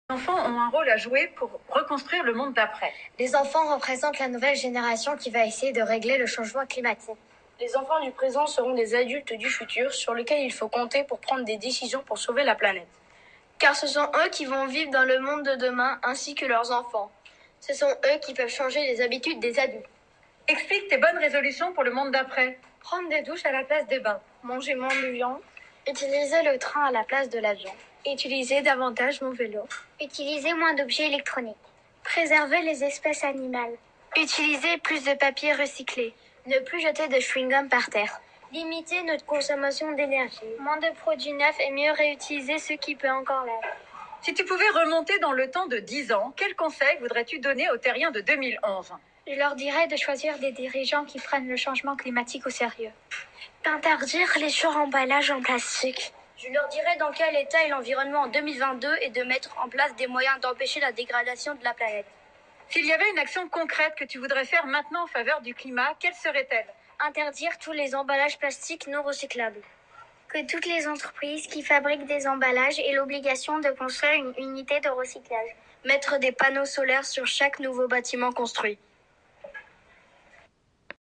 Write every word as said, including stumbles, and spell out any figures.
Les enfants ont un rôle à jouer pour reconstruire le monde d'après. Les enfants représentent la nouvelle génération qui va essayer de régler le changement climatique. Les enfants du présent seront des adultes du futur sur lesquels il faut compter pour prendre des décisions pour sauver la planète. Car ce sont eux qui vont vivre dans le monde de demain ainsi que leurs enfants. Ce sont eux qui peuvent changer les habitudes des adultes. Explique tes bonnes résolutions pour le monde d'après. Prendre des douches à la place des bains. Manger moins de viande. Utiliser le train à la place de l'avion. Utiliser davantage mon vélo. Utiliser moins d'objets électroniques. Préserver les espèces animales. Utiliser plus de papier recyclé. Ne plus jeter de chewing-gum par terre. Limiter notre consommation d'énergie. Moins de produits neufs et mieux réutiliser ce qui peut encore l'être. Si tu pouvais remonter dans le temps de dix ans, quels conseils voudrais-tu donner aux terriens de deux mille onze? Je leur dirais de choisir des dirigeants qui prennent le changement climatique au sérieux. D'interdire les suremballages en plastique. Je leur dirais dans quel état est l'environnement en deux mille vingt-deux et de mettre en place des moyens d'empêcher la dégradation de la planète. S'il y avait une action concrète que tu voudrais faire maintenant en faveur du climat, quelle serait-elle? Interdire tous les emballages plastiques non recyclables. Que toutes les entreprises qui fabriquent des emballages aient l'obligation de construire une unité de recyclage. Mettre des panneaux solaires sur chaque nouveau bâtiment construit.